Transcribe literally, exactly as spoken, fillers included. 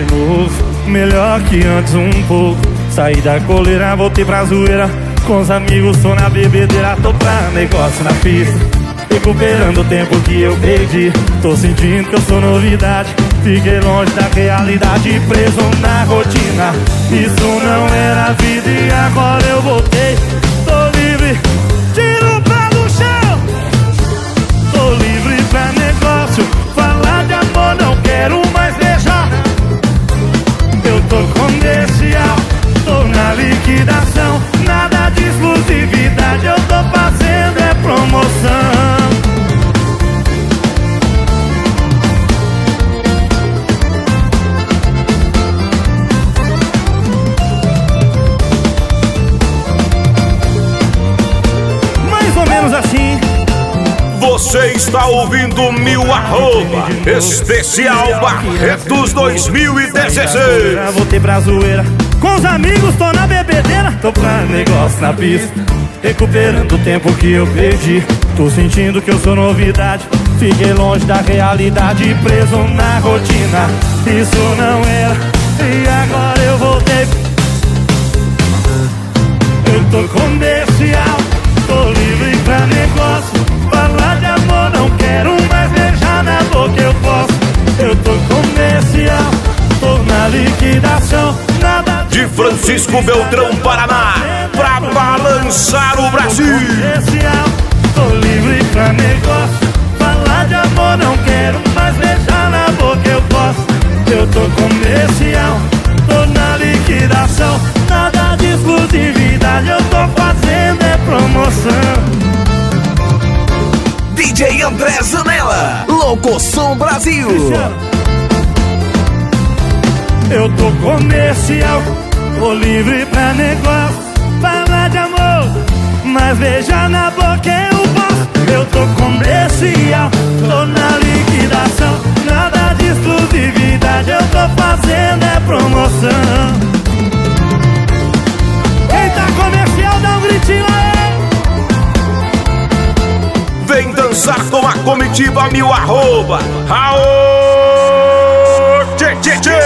novo, melhor que antes um pouco. Saí da coleira, voltei pra zoeira. Com os amigos tô na bebedeira. Tô pra negócio na pista, recuperando o tempo que eu perdi. Tô sentindo que eu sou novidade. Fiquei longe da realidade, preso na rotina. Isso não era vida e agora eu voltei. Tô livre, tiro o pé do chão. Tô livre pra negócio, falar de amor não quero mais beijar. Eu tô comercial, tô na liquidação. Nada de exclusividade, eu tô fazendo é promoção. Mais ou menos assim. Você está ouvindo Mil Arroba Especial Barretos dois mil e dezesseis. Já voltei pra zoeira, com os amigos tô na bebedeira. Tô pra negócio na pista, recuperando o tempo que eu perdi. Tô sentindo que eu sou novidade. Fiquei longe da realidade, preso na rotina. Isso não era, e agora eu voltei. Eu tô comercial, tô livre pra negócio. Falar de amor não quero mais beijar na boca, eu posso. Eu tô comercial, tô na liquidação. Nada de Francisco Beltrão, Paraná, pra balançar o Brasil. Comercial, tô livre pra negócio. Falar de amor não quero mais beijar na boca, eu posso. Eu tô comercial, tô na liquidação. Nada de exclusividade, eu tô fazendo é promoção. D J André Zanella, Locoção Brasil. Eu tô comercial, tô livre pra negócio. Falar de amor, mas beijar na boca eu posso. Eu tô comercial, tô na liquidação. Nada de exclusividade, eu tô fazendo é promoção. Quem tá comercial dá um gritinho aí. Vem dançar com a comitiva Mil Arroba. Aô, tchê, tchê, tchê.